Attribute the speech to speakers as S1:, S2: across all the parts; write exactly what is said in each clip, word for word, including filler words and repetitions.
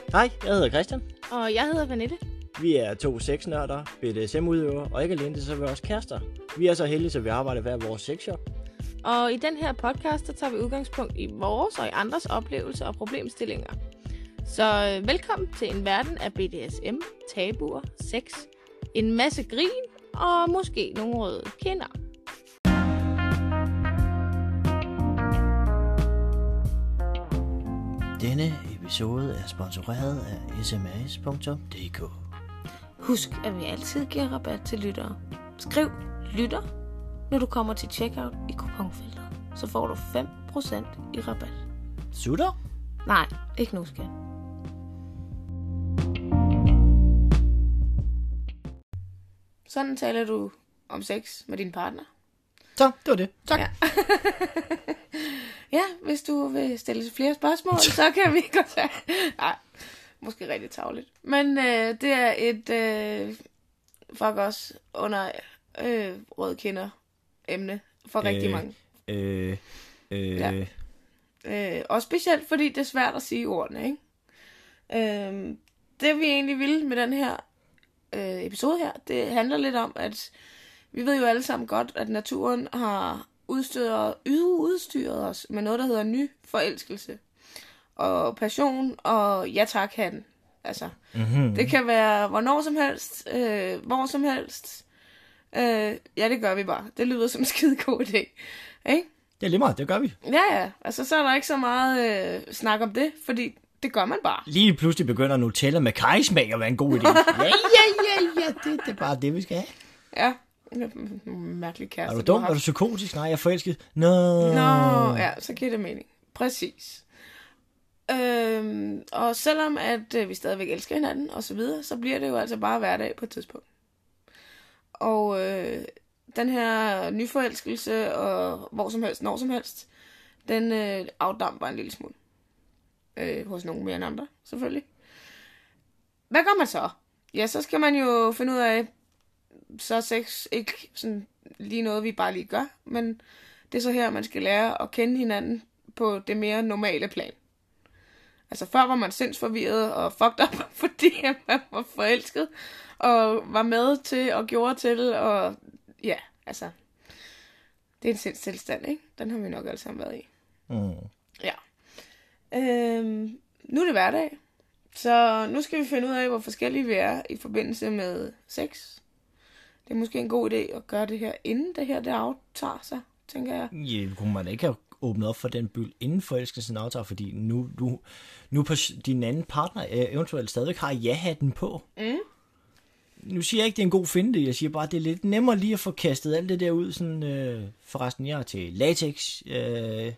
S1: Hej, jeg hedder Christian.
S2: Og jeg hedder Vanette.
S1: Vi er to sexnørder, B D S M-udøvere, og ikke alene det, så er vi også kærester. Vi er så heldige, så vi arbejder hver vores sexshop.
S2: Og i den her podcast, der tager vi udgangspunkt i vores og i andres oplevelser og problemstillinger. Så øh, velkommen til en verden af B D S M, tabuer, sex, en masse grin og måske nogle røde kinder.
S1: Denne episode er sponsoreret af s m a s punktum d k.
S2: Husk, at vi altid giver rabat til lyttere. Skriv lytter, når du kommer til checkout i kuponfeltet. Så får du fem procent i rabat.
S1: Sutter?
S2: Nej, ikke nu, skat. Sådan taler du om sex med din partner.
S1: Så, det var det. Tak.
S2: Ja. Ja, hvis du vil stille flere spørgsmål, så kan vi godt tage. Nej, måske rigtig tarveligt. Men øh, det er et øh, fuck os under øh, røde kinder emne for øh, rigtig mange.
S1: Øh, øh,
S2: ja. øh, og specielt fordi det er svært at sige ordene, ikke? Øh, det vi egentlig vil med den her øh, episode her, det handler lidt om, at vi ved jo alle sammen godt, at naturen har udstyret, udstyret os med noget, der hedder nyforelskelse. Og passion og ja tak han. Altså, mm-hmm. Det kan være hvornår som helst, øh, hvor som helst. Øh, ja, det gør vi bare. Det lyder som en skide god idé. Ikke?
S1: Det er lige meget, det gør vi.
S2: Ja, ja. Altså, så er der ikke så meget øh, snak om det, fordi det gør man bare.
S1: Lige pludselig begynder Nutella med kajsmag at være en god idé. ja, ja, ja, ja. Det, det er bare det, vi skal have.
S2: Ja. Mærkelig kæreste.
S1: Er du dum? Er du psykotisk? Nej, jeg er forelsket. Nå.
S2: No. Nå, ja, så giver det mening. Præcis. Øhm, og selvom at øh, vi stadigvæk elsker hinanden og så videre, så bliver det jo altså bare hverdag på et tidspunkt. Og øh, den her nyforelskelse og hvor som helst, når som helst, den øh, afdamper en lille smule. Øh, hos nogen mere end andre, selvfølgelig. Hvad gør man så? Ja, så skal man jo finde ud af, så er sex ikke sådan lige noget, vi bare lige gør, men det er så her, man skal lære at kende hinanden på det mere normale plan. Altså før var man sindsforvirret og fucked up, fordi man var forelsket, og var med til og gjorde til, og ja, altså, det er en sindstilstand, ikke? Den har vi nok alle sammen været i.
S1: Mm.
S2: Ja. Øhm, nu er det hverdag, så nu skal vi finde ud af, hvor forskellige vi er i forbindelse med sex. Det er måske en god idé at gøre det her, inden det her det aftager sig, tænker jeg.
S1: Ja, kunne man ikke have åbnet op for den byld inden forelskelsen aftager, fordi nu, nu, nu på din anden partner eventuelt stadigvæk har ja-hatten på. Mm. Nu siger jeg ikke, det er en god finde, jeg siger bare, det er lidt nemmere lige at få kastet alt det der ud, sådan, øh, forresten, jeg er til latex. Øh.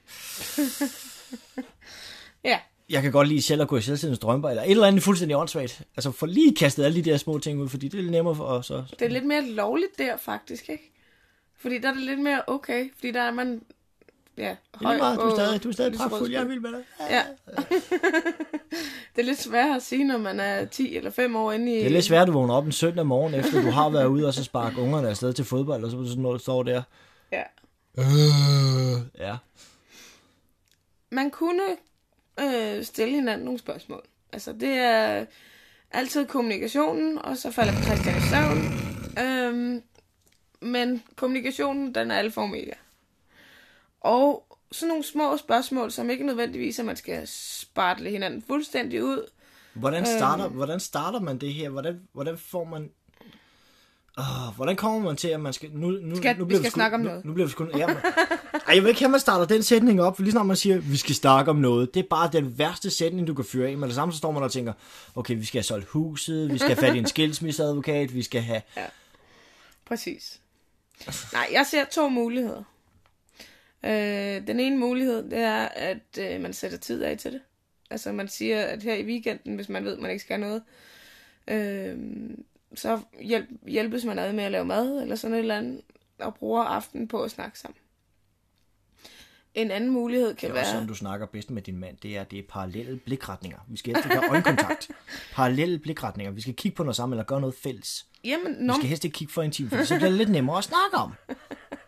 S2: Ja.
S1: Jeg kan godt lide selv at gå i selvstændig strømper, eller et eller andet fuldstændig åndssvagt. Altså for lige kastet alle de der små ting ud, fordi det er lidt nemmere for os også.
S2: Det er lidt mere lovligt der, faktisk, ikke? Fordi der er det lidt mere okay, fordi der er man, ja, høj
S1: meget,
S2: og...
S1: Du er stadig, du er stadig pragtfuld, jeg er vild med dig.
S2: Ja. ja. Det er lidt svært at sige, når man er ti eller fem år inde i...
S1: Det er lidt svært at vågne op en søndag morgen, efter du har været ude og så sparke ungerne afsted til fodbold, og så sådan noget, står der.
S2: Ja.
S1: Øh, ja.
S2: Man kunne øh, stille hinanden nogle spørgsmål. Altså, det er altid kommunikationen, og så falder Christian i søvn. Øhm, men kommunikationen, den er alfa og omega. Og sådan nogle små spørgsmål, som ikke nødvendigvis, at man skal spartle hinanden fuldstændig ud.
S1: Hvordan starter, øhm, hvordan starter man det her? Hvordan, hvordan får man... Oh, hvordan kommer man til, at man skal... Nu, nu,
S2: skal
S1: nu
S2: vi skal
S1: vi sku,
S2: snakke om
S1: nu,
S2: noget.
S1: Nu bliver vi sku... Ja, man, ej, jeg vil ikke have, at man starter den sætning op, for lige snart man siger, vi skal snakke om noget. Det er bare den værste sætning, du kan fyre af. Men det samme, så står man og tænker, okay, vi skal have solgt huset, vi skal have fat i en skilsmisseadvokat, vi skal have...
S2: Ja, præcis. Nej, jeg ser to muligheder. Øh, den ene mulighed, det er, at øh, man sætter tid af til det. Altså, man siger, at her i weekenden, hvis man ved, at man ikke skal noget, øh, så hjælp, hjælpes man ad med at lave mad, eller sådan et eller andet, og bruger aftenen på at snakke sammen. En anden mulighed kan være...
S1: Det er også sådan, du snakker bedst med din mand. Det er, det er parallelle blikretninger. Vi skal helst ikke have øjenkontakt. Parallelle blikretninger. Vi skal kigge på noget sammen, eller gøre noget fælles.
S2: Jamen, no.
S1: Vi skal helst ikke kigge for intimt, for så bliver det lidt nemmere at snakke om.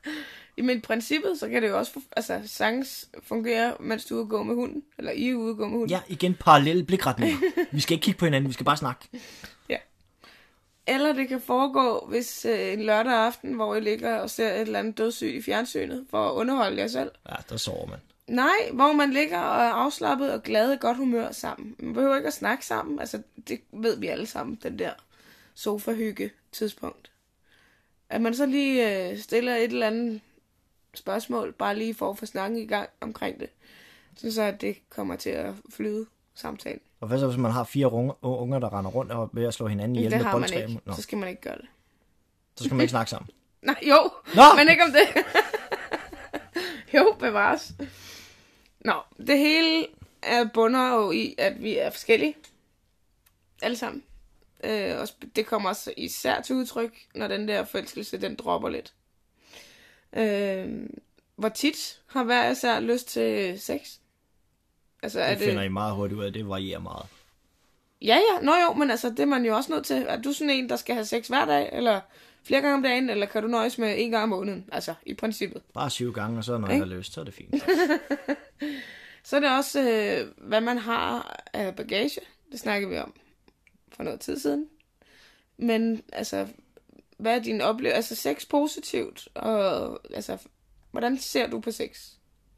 S2: Jamen i princippet, så kan det jo også altså, sagtens fungere, mens du er ude at gå med hunden. Eller I er ude at gå med hunden.
S1: Ja, igen parallelle blikretninger. Vi skal ikke kigge på hinanden, vi skal bare snakke.
S2: Ja. Eller det kan foregå, hvis øh, en lørdag aften, hvor I ligger og ser et eller andet dødssygt i fjernsynet, for at underholde jer selv.
S1: Ja, der sover man.
S2: Nej, hvor man ligger og er afslappet og glad og godt humør sammen. Man behøver ikke at snakke sammen. Altså, det ved vi alle sammen, den der sofa-hygge tidspunkt. At man så lige øh, stiller et eller andet spørgsmål, bare lige for at få snakken i gang omkring det. Så så at det kommer til at flyde samtalen.
S1: Og hvad så, hvis man har fire unger, unger der render rundt og ved at slå hinanden ihjel med boldtræ?
S2: Det har man ikke. Så skal man ikke gøre det.
S1: Så skal man ikke snakke sammen?
S2: Nej, jo.
S1: Nå!
S2: Men ikke om det. Jo, bevares. Nå, det hele er bunder jo i, at vi er forskellige. Alle sammen. Øh, og det kommer også især til udtryk, når den der forelskelse, den dropper lidt. Øh, hvor tit har hver især lyst til sex? Altså,
S1: det
S2: er
S1: finder
S2: det...
S1: I meget hurtigt ud af, det varierer meget.
S2: Ja, ja. Nå jo, men altså, det er man jo også nødt til. Er du sådan en, der skal have sex hver dag, eller flere gange om dagen, eller kan du nøjes med en gang om måneden? Altså, i princippet.
S1: Bare syv gange, og så når jeg har lyst, så er det fint.
S2: Så er det også, øh, hvad man har af bagage. Det snakker vi om for noget tid siden. Men altså, hvad er din oplevelse? Altså, sex positivt, og altså, hvordan ser du på sex?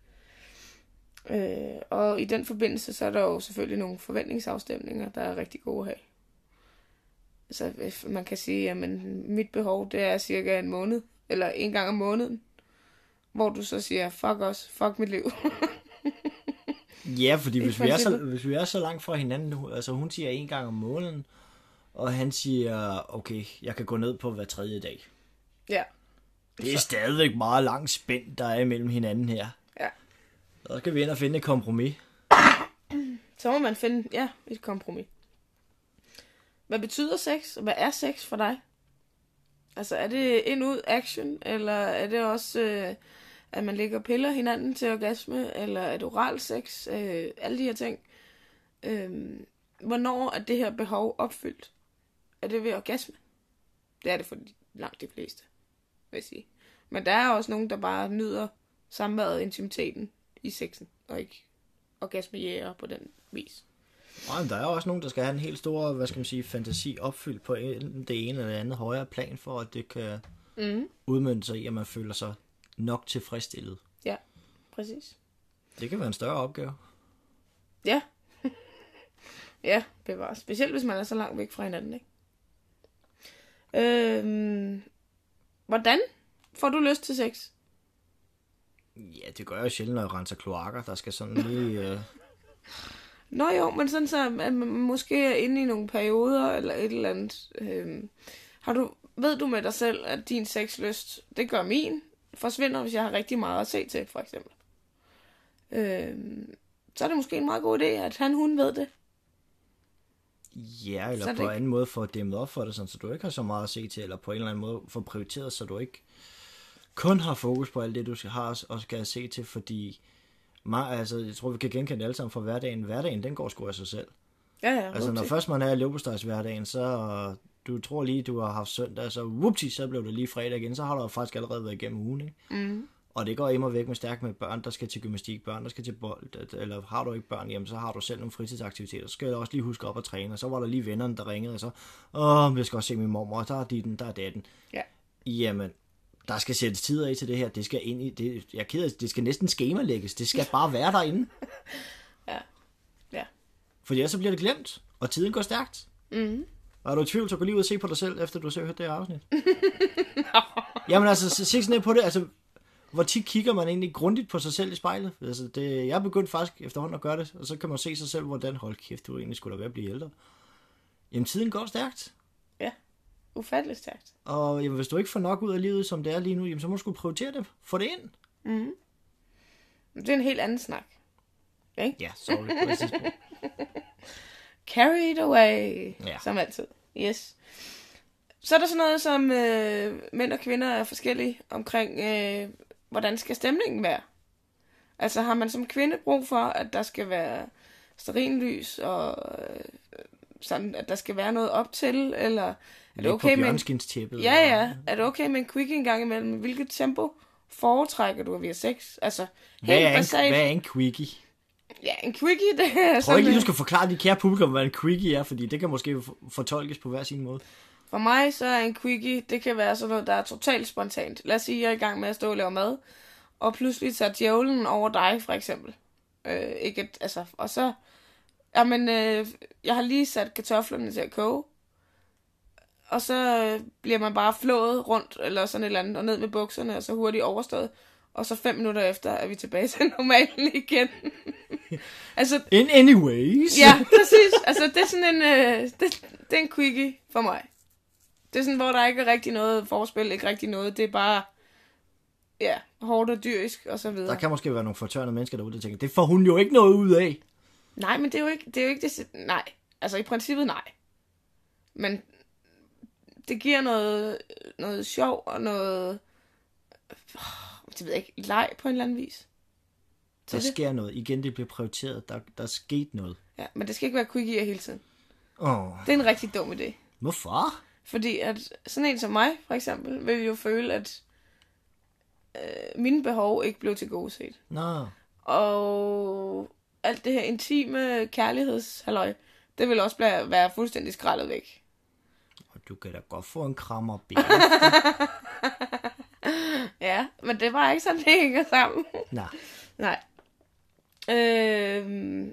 S2: Øh, og i den forbindelse, så er der jo selvfølgelig nogle forventningsafstemninger, der er rigtig gode at have. Altså, man kan sige, at mit behov, det er cirka en måned, eller en gang om måneden, hvor du så siger, fuck os, fuck mit liv.
S1: Ja, fordi hvis vi, er så, hvis vi er så langt fra hinanden, altså hun siger en gang om måneden, og han siger, okay, jeg kan gå ned på hver tredje dag.
S2: Ja.
S1: Det er så stadigvæk meget langt spænd, der er imellem hinanden her.
S2: Ja.
S1: Så skal vi ind og finde et kompromis.
S2: Så må man finde, ja, et kompromis. Hvad betyder sex? Hvad er sex for dig? Altså, er det ind-ud action, eller er det også, øh, at man ligger og piller hinanden til orgasme, eller er det oral sex? Øh, alle de her ting. Øh, hvornår er det her behov opfyldt? Er det ved orgasme? Det er det for langt de fleste, vil jeg sige. Men der er også nogen, der bare nyder samværet, intimiteten i sexen, og ikke orgasmejæger på den vis.
S1: Nej, der er også nogen, der skal have en helt stor, hvad skal man sige, fantasi opfyldt på det ene eller det andet højere plan, for at det kan mm. udmønte sig i, at man føler sig nok tilfredsstillet.
S2: Ja, præcis.
S1: Det kan være en større opgave.
S2: Ja. Ja, bevares. Specielt hvis man er så langt væk fra hinanden, ikke? Øhm, hvordan får du lyst til sex?
S1: Ja, det gør jeg sjældent, når jeg renser kloakker. Der skal sådan lige... Øh...
S2: Nå jo, men sådan så, at man måske er inde i nogle perioder, eller et eller andet. Øhm, har du, ved du med dig selv, at din sexlyst, det gør min, forsvinder, hvis jeg har rigtig meget at se til, for eksempel. Øhm, så er det måske en meget god idé, at han, hun ved det.
S1: Ja, eller på en anden måde få dæmmet op for det, sådan, så du ikke har så meget at se til, eller på en eller anden måde få prioriteret, så du ikke kun har fokus på alt det, du skal have og skal se til, fordi meget, altså, jeg tror, vi kan genkende alle sammen fra hverdagen. Hverdagen, den går sgu af sig selv.
S2: Ja, ja.
S1: Altså, når først man er i leverpostejs hverdagen, så du tror lige, du har haft søndag, så whoopty, så blev det lige fredag igen, så har du faktisk allerede været igennem ugen, ikke? Mm. Og det går immer væk med stærkt med børn, der skal til gymnastik, børn, der skal til bold, eller har du ikke børn hjemme, så har du selv nogle fritidsaktiviteter, så skal jeg også lige huske op at træne, og så var der lige vennerne, der ringede, og så, åh, jeg skal også se min mormor, og der er ditten, der er datten.
S2: Ja.
S1: Jamen, der skal sættes tid af til det her, det skal ind i, det, jeg er ked af, det skal næsten skemalægges, det skal bare være derinde.
S2: Ja, ja.
S1: Fordi ellers så bliver det glemt, og tiden går stærkt. Mhm. Og er du i tvivl, så gå lige ud og se på dig selv, efter du har hørt det her afsnit. No. Jamen altså, se sådan ned på det, altså, hvor tit kigger man egentlig grundigt på sig selv i spejlet? Altså, det, jeg er begyndt faktisk efterhånden at gøre det, og så kan man se sig selv, hvordan, hold kæft, du egentlig skulle da være at blive ældre. Jamen, tiden går stærkt.
S2: Ja, ufatteligt stærkt.
S1: Og jamen, hvis du ikke får nok ud af livet, som det er lige nu, jamen, så må du sgu prioritere det. Få det ind.
S2: Mhm. Det er en helt anden snak. Ikke?
S1: Ja, sorry på det tidspunkt.
S2: Carry it away,
S1: ja.
S2: Som altid. Yes. Så er der sådan noget som øh, mænd og kvinder er forskellige omkring, øh, hvordan skal stemningen være? Altså har man som kvinde brug for, at der skal være stearinlys, og øh, sådan, at der skal være noget op til, eller er det okay med en...
S1: Ja,
S2: ja, ja. Er det okay med en quick en gang imellem? Hvilket tempo foretrækker du, at vi har sex? Altså,
S1: Hvad
S2: helt
S1: er, en,
S2: basalt.
S1: hvad er en quickie?
S2: Ja, en quickie, det er
S1: Jeg tror
S2: sådan...
S1: ikke lige, du skal forklare de kære publikum, hvad en quickie er, fordi det kan måske fortolkes på hver sin måde.
S2: For mig så er en quickie, det kan være sådan noget, der er totalt spontant. Lad os sige, at jeg er i gang med at stå og lave mad, og pludselig tager djævlen over dig, for eksempel. Øh, ikke et, altså, og så... Jamen, øh, jeg har lige sat kartoflerne til at koge, og så øh, bliver man bare flået rundt, eller sådan et eller andet, og ned med bukserne, og så hurtigt overstået. Og så fem minutter efter er vi tilbage til normalen igen. altså,
S1: In anyways.
S2: ja, præcis. Altså, det er sådan en, øh, det, det er en quickie for mig. Det er sådan, hvor der ikke er rigtig noget forspil, ikke rigtig noget. Det er bare, ja, hårdt og dyrisk, og så videre.
S1: Der kan måske være nogle fortørnede mennesker derude, der tænker, det får hun jo ikke noget ud af.
S2: Nej, men det er jo ikke det. Er jo ikke det nej, altså i princippet nej. Men det giver noget, noget sjov og noget, det ved jeg ikke, leg på en eller anden vis.
S1: Der sker noget. Igen, det bliver prioriteret. Der, der er sket noget.
S2: Ja, men det skal ikke være quickie hele tiden.
S1: Oh.
S2: Det er en rigtig dum idé.
S1: Hvorfor?
S2: Fordi at sådan en som mig, for eksempel, vil jo føle, at øh, mine behov ikke blev tilgodeset.
S1: Nå.
S2: Og alt det her intime kærlighedshalløj, det vil også blive, være fuldstændig skrællet væk.
S1: Og du kan da godt få en krammer ben.
S2: Ja, men det var ikke sådan, det hænger sammen.
S1: Nej.
S2: Nej. Øh,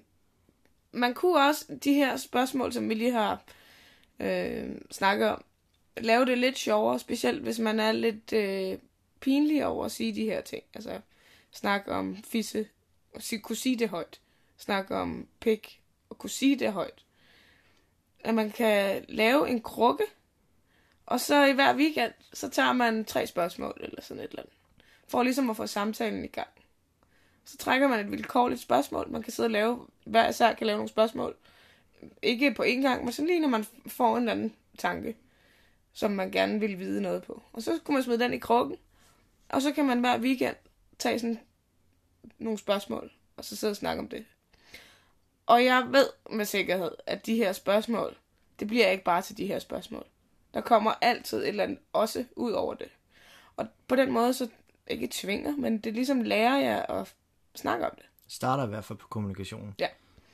S2: man kunne også, de her spørgsmål, som vi lige har øh, snakket om, lave det lidt sjovere, specielt hvis man er lidt øh, pinlig over at sige de her ting. Altså, snakke om fisse, og sige, kunne sige det højt. Snakke om pik, og kunne sige det højt. At man kan lave en krukke, og så i hver weekend, så tager man tre spørgsmål, eller sådan et eller andet. For ligesom at få samtalen i gang. Så trækker man et vilkårligt spørgsmål. Man kan sidde og lave, hver især kan lave nogle spørgsmål. Ikke på én gang, men sådan lige når man får en eller anden tanke, som man gerne vil vide noget på. Og så kunne man smide den i krukken. Og så kan man hver weekend tage sådan nogle spørgsmål, og så sidde og snakke om det. Og jeg ved med sikkerhed, at de her spørgsmål, det bliver ikke bare til de her spørgsmål. Der kommer altid et eller andet også ud over det. Og på den måde, så ikke tvinger, men det ligesom lærer jeg at snakke om det.
S1: Starter i hvert fald på kommunikationen.
S2: Ja.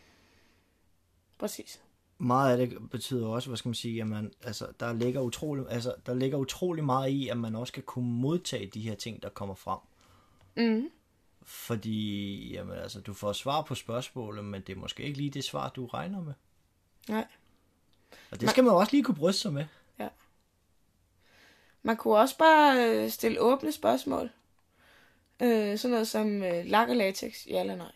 S2: Præcis.
S1: Meget af det betyder også, hvad skal man sige, at man, altså, der, ligger utrolig, altså, der ligger utrolig meget i, at man også skal kunne modtage de her ting, der kommer frem.
S2: Mm.
S1: Fordi, jamen, altså, du får svar på spørgsmålet, men det er måske ikke lige det svar, du regner med.
S2: Nej.
S1: Og det skal man også lige kunne bryste sig med.
S2: Ja. Man kunne også bare øh, stille åbne spørgsmål. Øh, sådan noget som øh, lak og latex, ja eller nej.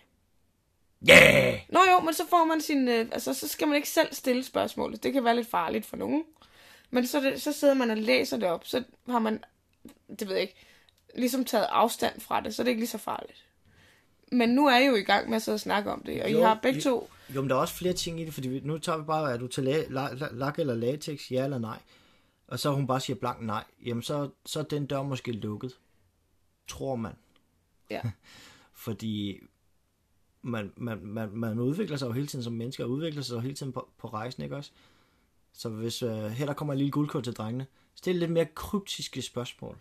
S1: Yeah!
S2: Nå jo, men så får man sin, øh, altså så skal man ikke selv stille spørgsmålet. Det kan være lidt farligt for nogen. Men så, det, så sidder man og læser det op, så har man, det ved jeg ikke, ligesom taget afstand fra det, så er det ikke lige så farligt. Men nu er I jo i gang med at sidde og snakke om det, og jo, I har begge to...
S1: Jo, men der er også flere ting i det, fordi nu tager vi bare, er du til la- la- la- lak eller latex, ja eller nej? Og så hun bare siger blank nej, jamen så, så er den dør måske lukket. Tror man.
S2: Ja.
S1: Fordi man, man, man, man udvikler sig jo hele tiden som mennesker, og udvikler sig jo hele tiden på, på rejsen, ikke også? Så hvis øh, her der kommer en lille guldkort til drengene, stil lidt mere kryptiske spørgsmål.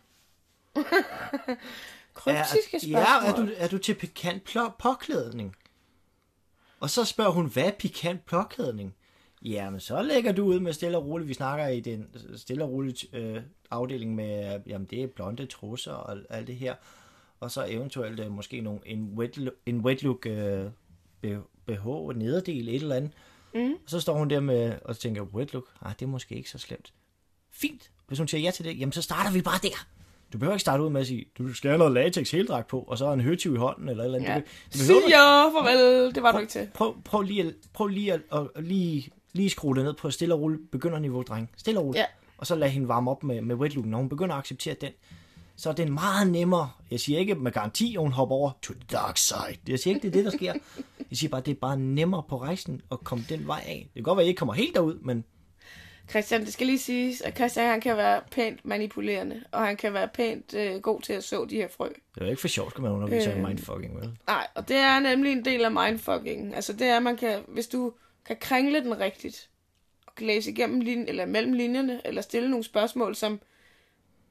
S2: Kryptiske
S1: er,
S2: spørgsmål?
S1: Ja, er du, er du til pikant plå- påklædning? Og så spørger hun, hvad er pikant påklædning? Jamen, så lægger du ud med stille og roligt. Vi snakker i den stille og roligt øh, afdeling med, jamen det er blonde trusser og alt det her. Og så eventuelt øh, måske nogle, en wet look, en wet look øh, B H, nederdel, et eller andet. Mm. Og så står hun der med og tænker, wet look, ah, det er måske ikke så slemt. Fint. Hvis hun siger ja til det, jamen så starter vi bare der. Du behøver ikke starte ud med at sige, du skal have noget latex heldragt på, og så en høtyv i hånden, eller et eller andet.
S2: Ja. Sig ja, farvel, det var
S1: prøv,
S2: du ikke til.
S1: Prøv, prøv lige, at, prøv lige at, at, at lige, lige skrue det ned på stille og roligt begynderniveau, dreng. Stille og roligt.
S2: Ja.
S1: Og så lad hende varme op med, med wetlooken. Når hun begynder at acceptere den, så er det meget nemmere. Jeg siger ikke med garanti, at hun hopper over to the dark side. Jeg siger ikke, det er det, der sker. Jeg siger bare, at det er bare nemmere på rejsen at komme den vej af. Det kan godt være, at jeg ikke kommer helt derud, men...
S2: Christian, det skal lige siges, at Christian han kan være pænt manipulerende, og han kan være pænt øh, god til at så de her frø.
S1: Det er jo ikke for sjovt, skal man undervise
S2: øh,
S1: i mindfucking, vel?
S2: Nej, og det er nemlig en del af mindfucking. Altså det er, at man kan, hvis du kan kringle den rigtigt, og kan læse igennem linjen, eller mellem linjerne, eller stille nogle spørgsmål, som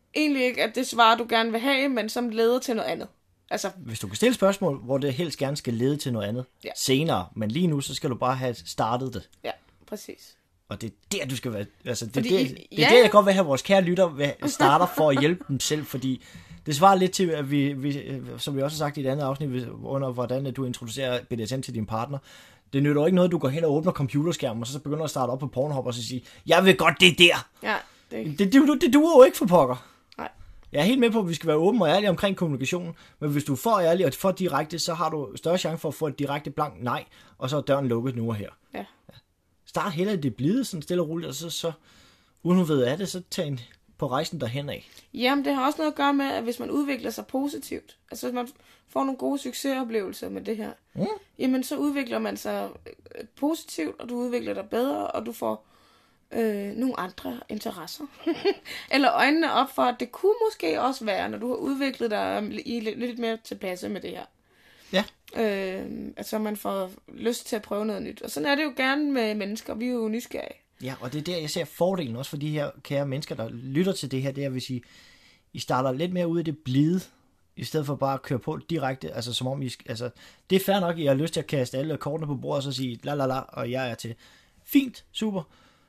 S2: egentlig ikke, at det svar, du gerne vil have, men som leder til noget andet. Altså,
S1: hvis du kan stille spørgsmål, hvor det helst gerne skal lede til noget andet
S2: ja.
S1: senere, men lige nu, så skal du bare have startet det.
S2: Ja, præcis.
S1: Og det er der, du skal være... Altså, det,
S2: Fordi,
S1: det, det,
S2: ja.
S1: det er der, jeg godt vil have, at vores kære lytter starter for at hjælpe dem selv, fordi det svarer lidt til, at vi, vi, som vi også har sagt i et andet afsnit, under hvordan du introducerer B D S M til din partner. Det nytter jo ikke noget, du går hen og åbner computerskærmen, og så begynder at starte op på Pornhub, og så sige, jeg vil godt det der.
S2: Ja, det,
S1: det, det, det duer jo ikke for pokker.
S2: Nej.
S1: Jeg er helt med på, at vi skal være åbne og ærlige omkring kommunikationen, men hvis du er for ærlig og for direkte, så har du større chance for at få et direkte blank nej, og så er døren lukket nu og her.
S2: Ja.
S1: Start heller det blide, sådan stille og roligt, og så, så uden hun ved af det, så tag en på rejsen derhen af.
S2: Jamen, det har også noget at gøre med, at hvis man udvikler sig positivt, altså hvis man får nogle gode succesoplevelser med det her, mm. jamen så udvikler man sig positivt, og du udvikler dig bedre, og du får øh, nogle andre interesser. Eller øjnene op for, at det kunne måske også være, når du har udviklet dig i lidt, lidt mere tilpasse med det her.
S1: Ja.
S2: Øh, altså man får lyst til at prøve noget nyt. Og sådan er det jo gerne med mennesker, vi er jo nysgerrige.
S1: Ja, og det er der, jeg ser fordelen også for de her kære mennesker, der lytter til det her, det er, hvis I, I starter lidt mere ud af det blide, i stedet for bare at køre på direkte, altså som om I, altså, det er fair nok, at I har lyst til at kaste alle kortene på bordet, og så sige, la la la, og jeg er til. Fint, super.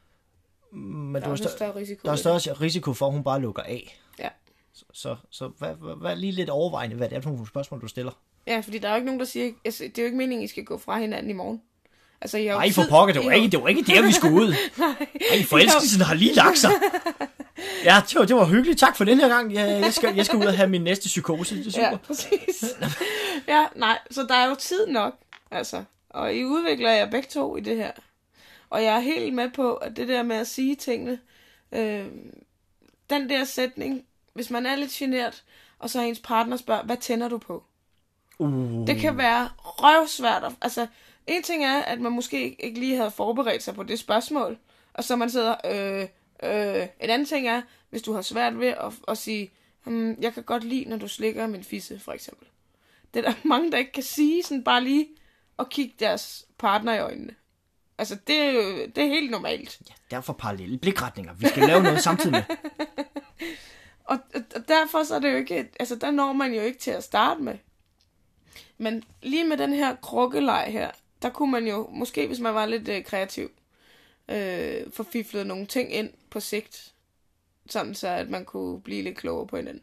S1: Men
S2: der er,
S1: er
S2: større, større risiko,
S1: der er større risiko for, at hun bare lukker af.
S2: Ja.
S1: Så, så, så vær, vær, vær lige lidt overvejende, hvad det er for nogle spørgsmål, du stiller.
S2: Ja, fordi der er jo ikke nogen, der siger, altså, det er jo ikke meningen, I skal gå fra hinanden i morgen. Altså, jeg
S1: Nej, for pokker, det var, ikke, det var ikke der, vi skulle ud. Nej, forelskelsen har lige lagt sig. Ja, det var, det var hyggeligt. Tak for den her gang. Jeg, jeg, skal, jeg skal ud og have min næste psykose. Det er super.
S2: Ja, præcis. Ja, nej, så der er jo tid nok. Altså, og I udvikler jer begge to i det her. Og jeg er helt med på, at det der med at sige tingene, øh, den der sætning, hvis man er lidt genert, og så ens partner spørger, hvad tænder du på?
S1: Uh.
S2: Det kan være røvsvært. Altså, en ting er, at man måske ikke lige havde forberedt sig på det spørgsmål, og så man sidder, øh, øh. En anden ting er, hvis du har svært ved at, at sige, hm, jeg kan godt lide, når du slikker min fisse, for eksempel. Det er der mange, der ikke kan sige, sådan bare lige at kigge deres partner i øjnene. Altså, det er jo, det er helt normalt.
S1: Ja, derfor parallelle blikretninger. Vi skal lave noget samtidig med.
S2: og, og derfor så er det jo ikke, altså der når man jo ikke til at starte med. Men lige med den her krukkeleg her, der kunne man jo, måske hvis man var lidt øh, kreativ, øh, få fiflet nogle ting ind på sigt, sådan så at man kunne blive lidt klogere på hinanden.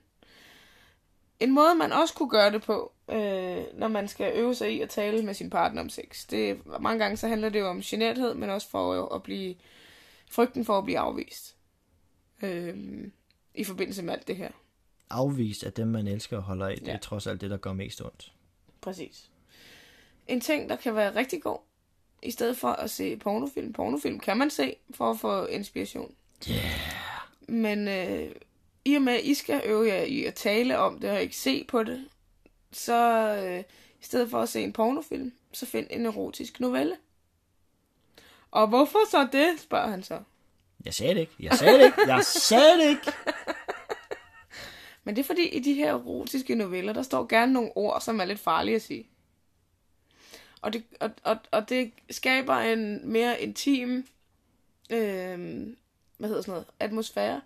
S2: En måde man også kunne gøre det på, øh, når man skal øve sig i at tale med sin partner om sex, det mange gange så handler det jo om generthed, men også for at blive, frygten for at blive afvist, øh, i forbindelse med alt det her.
S1: Afvist af dem, man elsker og holder af, det
S2: ja.
S1: er trods alt det, der gør mest ondt.
S2: Præcis. En ting, der kan være rigtig god, i stedet for at se pornofilm. Pornofilm kan man se for at få inspiration.
S1: Yeah.
S2: Men øh, i og med, at I skal øve jer i at tale om det og ikke se på det, så øh, i stedet for at se en pornofilm, så find en erotisk novelle. Og hvorfor så det, spørger han så.
S1: Jeg sagde det ikke. Jeg sagde det ikke. Jeg sagde det ikke.
S2: Men det er fordi, i de her erotiske noveller, der står gerne nogle ord, som er lidt farlige at sige. Og det, og, og, og det skaber en mere intim, øh, hvad hedder sådan noget, atmosfære.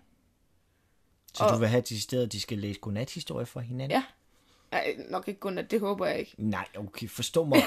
S1: Så
S2: og,
S1: du vil have de steder, de skal læse godnathistorie for hinanden?
S2: Ja. Ej, nok ikke godnat, det håber jeg ikke.
S1: Nej, okay, forstå mig.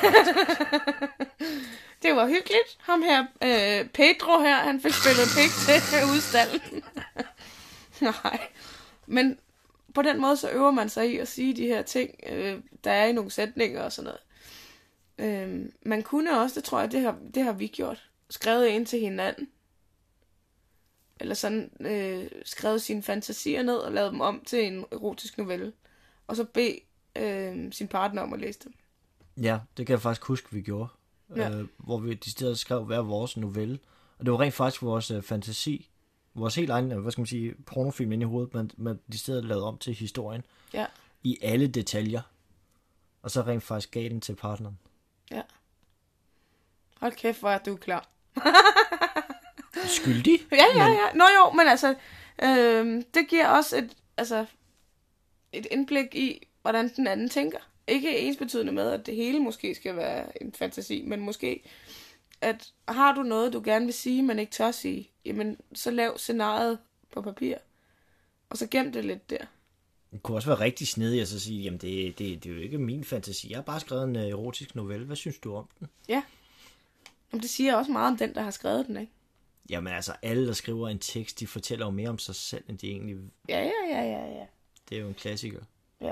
S2: Det var hyggeligt. Ham her, øh, Pedro her, han fik spillet pik til udstallen. Nej. Men på den måde, så øver man sig i at sige de her ting, øh, der er i nogle sætninger og sådan noget. Øh, man kunne også, det tror jeg, det har, det har vi gjort, skrevet ind til hinanden. Eller sådan, øh, skrevet sine fantasier ned og lavet dem om til en erotisk novelle. Og så bede øh, sin partner om at læse dem.
S1: Ja, det kan jeg faktisk huske, vi gjorde. Ja. Øh, hvor vi de steder skrev hver vores novelle. Og det var rent faktisk vores øh, fantasi. Vores helt egen, hvad skal man sige, pornofilm inde i hovedet, men, men de steder lavet om til historien.
S2: Ja. I
S1: alle detaljer. Og så rent faktisk gav den til partneren.
S2: Ja. Hold kæft, hvor er du klar.
S1: Skyldig?
S2: Ja, ja, ja. Nå jo, men altså, øh, det giver også et, altså, et indblik i, hvordan den anden tænker. Ikke ensbetydende med, at det hele måske skal være en fantasi, men måske, at har du noget, du gerne vil sige, men ikke tør sige, jamen, så lav scenariet på papir. Og så gem det lidt der.
S1: Det kunne også være rigtig snedig at så sige, jamen det, det, det er jo ikke min fantasi. Jeg har bare skrevet en erotisk novelle. Hvad synes du om den?
S2: Ja. Jamen, det siger også meget om den, der har skrevet den, ikke?
S1: Jamen altså, alle, der skriver en tekst, de fortæller jo mere om sig selv, end de egentlig...
S2: Ja, ja, ja, ja, ja.
S1: Det er jo en klassiker.
S2: Ja.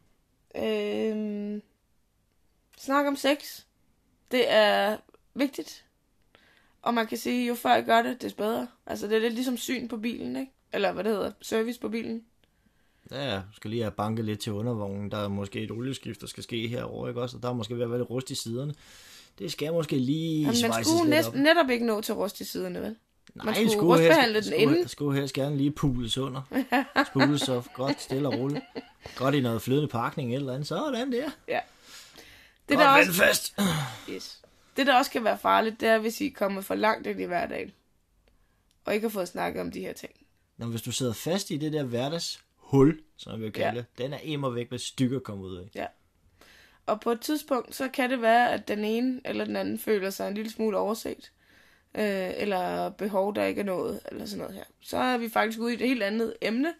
S2: Øhm... Snak om sex. Det er vigtigt. Og man kan sige, jo før I gør det, des bedre. Altså, det er lidt ligesom syn på bilen, ikke? Eller hvad det hedder, service på bilen.
S1: Ja, skal lige have banket lidt til undervognen. Der er måske et olieskift, der skal ske herovre, ikke også? Og der er måske ved at være lidt rust i siderne. Det skal måske lige
S2: Jamen,
S1: svejses
S2: man skulle
S1: lidt
S2: næsten,
S1: op.
S2: netop ikke nå til rust i siderne, vel?
S1: Nej,
S2: man skulle,
S1: skulle
S2: rustbehandle
S1: helst,
S2: den
S1: skulle,
S2: inden.
S1: skulle helst gerne lige pules under. Spules så godt, stille og roligt. Godt i noget flydende pakning eller andet. Sådan der.
S2: Ja. Det
S1: godt
S2: der også,
S1: vandfast.
S2: yes. Det der også kan være farligt, det er, hvis I kommer for langt ind i hverdagen. Og ikke har fået snakket om de her ting.
S1: Når hvis du sidder fast i det der hverdagshul, som jeg vil kalde
S2: Ja.
S1: det, den er immer væk med stykker komme ud af.
S2: Ja. Og på et tidspunkt, så kan det være, at den ene eller den anden føler sig en lille smule overset. Øh, eller behov, der ikke er nået, eller sådan noget her. Så er vi faktisk ude i et helt andet emne.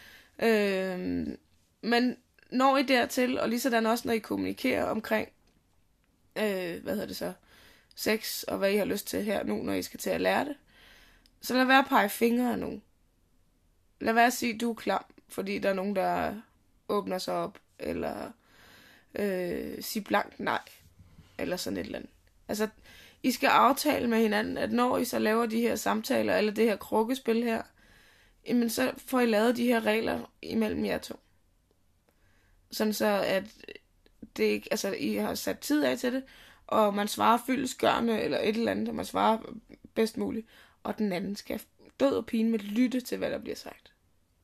S2: Øh, men når I dertil, og lige sådan også, når I kommunikerer omkring, øh, hvad hedder det så, sex, og hvad I har lyst til her nu, når I skal til at lære det, så lad være at pege fingre af nogen. Lad være at sige, du er klam, fordi der er nogen, der åbner sig op, eller øh, sige blankt nej, eller sådan et eller andet. Altså, I skal aftale med hinanden, at når I så laver de her samtaler, eller det her krukkespil her, jamen så får I lavet de her regler imellem jer to. Sådan så, at det ikke, altså, I har sat tid af til det, og man svarer fyldestgørende, eller et eller andet, og man svarer bedst muligt, og den anden skal død og pine med lytte til, hvad der bliver sagt.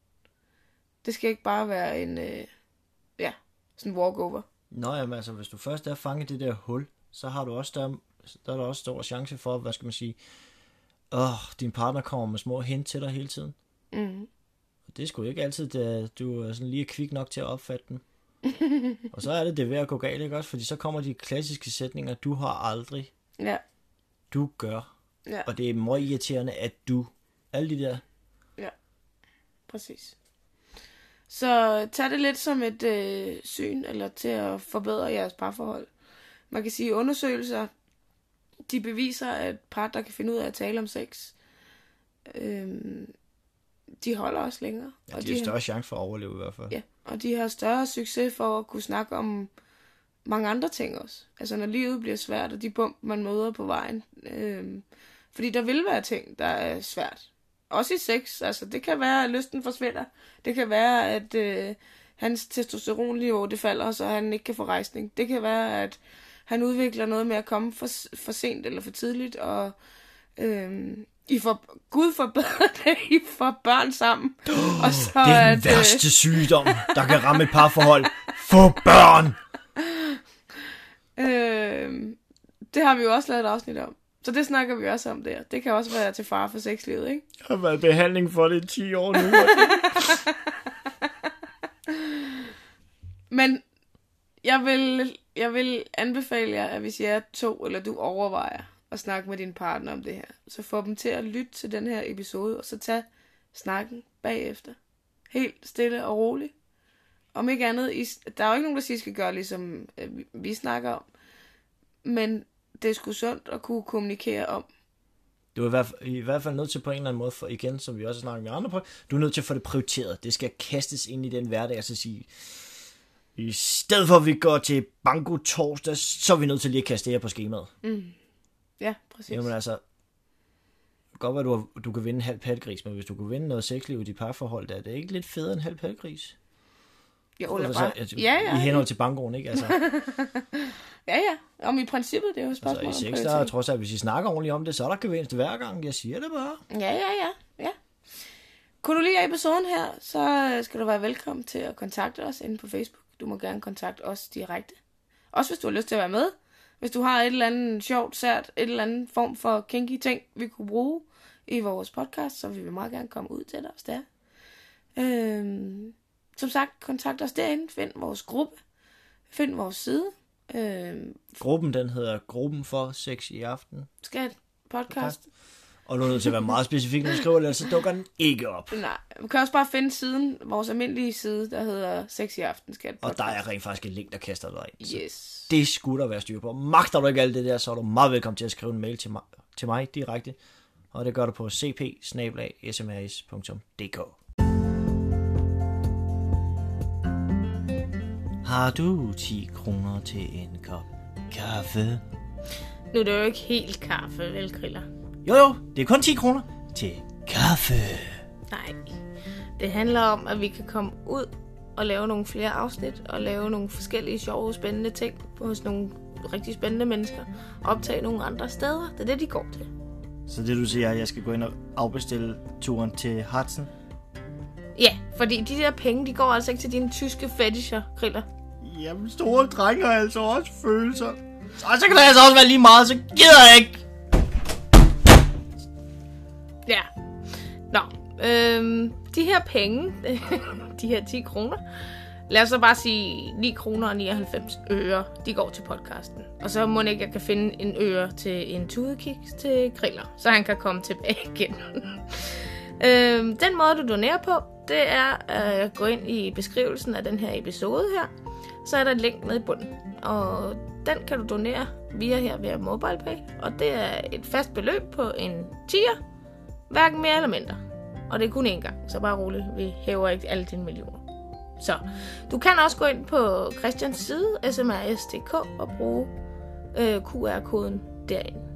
S2: Det skal ikke bare være en, øh, ja, sådan walkover.
S1: Nå jamen altså, hvis du først er fanget i det der hul, så har du også der, der er der også stor chance for, hvad skal man sige, åh, din partner kommer med små hint til dig hele tiden.
S2: Mm.
S1: Og det er sgu ikke altid, at du er sådan lige kvik nok til at opfatte den. Og så er det det ved at gå galt, ikke også? Fordi så kommer de klassiske sætninger, du har aldrig,
S2: Ja.
S1: du gør.
S2: Ja.
S1: Og det er meget irriterende, at du, alle de der.
S2: Ja, præcis. Så tag det lidt som et øh, syn, eller til at forbedre jeres parforhold. Man kan sige, at undersøgelser, de beviser, at par, der kan finde ud af at tale om sex, øh, de holder også længere.
S1: Ja,
S2: og
S1: de har
S2: de
S1: større chance for at overleve i hvert fald.
S2: Ja, og de har større succes for at kunne snakke om mange andre ting også. Altså når livet bliver svært, og de bump, man møder på vejen. Øh, fordi der vil være ting, der er svært. Også i sex. Altså det kan være, at lysten forsvinder. Det kan være, at øh, hans testosteronniveau det falder, så han ikke kan få rejsning. Det kan være, at han udvikler noget med at komme for, for sent eller for tidligt, og øh, I får, Gud forbedre det, I får børn sammen.
S1: Oh,
S2: og så,
S1: det er den
S2: at,
S1: værste øh... sygdom, der kan ramme et parforhold. Få børn!
S2: Øh, det har vi jo også lavet et afsnit om. Så det snakker vi også om der. Det kan også være til fare for sexlivet, ikke?
S1: Jeg har været i behandling for det i ti år nu.
S2: Men jeg vil, jeg vil anbefale jer, at hvis jeg er to, eller du overvejer at snakke med din partner om det her, så få dem til at lytte til den her episode, og så tage snakken bagefter. Helt stille og roligt. Om ikke andet, I, der er jo ikke nogen, der siger, at I skal gøre ligesom øh, vi, vi snakker om. Men det er sgu sundt at kunne kommunikere om.
S1: Du er i hvert, fald, i hvert fald nødt til på en eller anden måde, for, igen, som vi også snakker med andre på, du er nødt til at få det prioriteret. Det skal kastes ind i den hverdag, og så sige, i stedet for at vi går til banko torsdag, så er vi nødt til lige at kaste det her på skemaet.
S2: Mm. Ja, præcis.
S1: Jamen altså, det kan godt være, du, har, du kan vinde en halv pattegris, men hvis du kan vinde noget sexliv i dit parforhold, der er det ikke lidt federe end en halv pattegris?
S2: Jo, eller bare...
S1: Altså,
S2: ja, ja.
S1: I henhold til bankoen, ikke? Altså,
S2: ja, ja. Om i princippet, det er jo et spørgsmål
S1: altså, i
S2: om
S1: sex, der er trods alt, hvis I snakker ordentligt om det, så er der gevinst hver gang. Jeg siger det bare.
S2: Ja, ja, ja. ja. Kunne du lide episoden her, så skal du være velkommen til at kontakte os inde på Facebook. Du må gerne kontakte os direkte. Også hvis du har lyst til at være med. Hvis du har et eller andet sjovt, sært, et eller andet form for kinky ting, vi kunne bruge i vores podcast, så vil vi meget gerne komme ud til dig, hvis det er. Øhm, som sagt, kontakt os derinde. Find vores gruppe. Find vores side. Øhm,
S1: Gruppen, den hedder Gruppen for Sex i Aften.
S2: Skat podcast.
S1: Og du er nødt til at være meget specifik, når du skriver det, så dukker den ikke op.
S2: Nej, vi kan også bare finde siden, vores almindelige side, der hedder Sexy Aftenskat.
S1: Og der er rent faktisk en link, der kaster dig ind.
S2: Yes.
S1: Det skulle der være styr på. Magter du ikke alt det der, så er du meget velkommen til at skrive en mail til mig, til mig direkte. Og det gør du på c p bindestreg s m r s punktum d k. Har du ti kroner til en kop kaffe?
S2: Nu er det jo ikke helt kaffe, vel, Kriller?
S1: Jo jo, det er kun ti kroner til kaffe.
S2: Nej, det handler om, at vi kan komme ud og lave nogle flere afsnit, og lave nogle forskellige sjove, spændende ting hos nogle rigtig spændende mennesker, og optage nogle andre steder. Det er det, de går til.
S1: Så det du siger, at jeg skal gå ind og afbestille turen til Hudson?
S2: Ja, fordi de der penge, de går altså ikke til dine tyske fetisher, Kriller.
S1: Jamen, store drenge har altså også følelser. Og så kan det altså også være lige meget, så gider jeg ikke.
S2: Ja. Nå, øhm, de her penge, de her ti kroner, lad os så bare sige ni kroner og nioghalvfems øre, de går til podcasten. Og så må ikke, jeg kan finde en øre til en tudekiks til Kriller, så han kan komme tilbage igen. øhm, den måde, du donerer på, det er at gå ind i beskrivelsen af den her episode her. Så er der et link nede i bunden, og den kan du donere via her via MobilePay. Og det er et fast beløb på en tier, hverken mere eller mindre. Og det er kun én gang, så bare roligt, vi hæver ikke alle dine millioner. Så du kan også gå ind på Christians side, s m r s punktum d k, og bruge øh, Q R-koden derinde.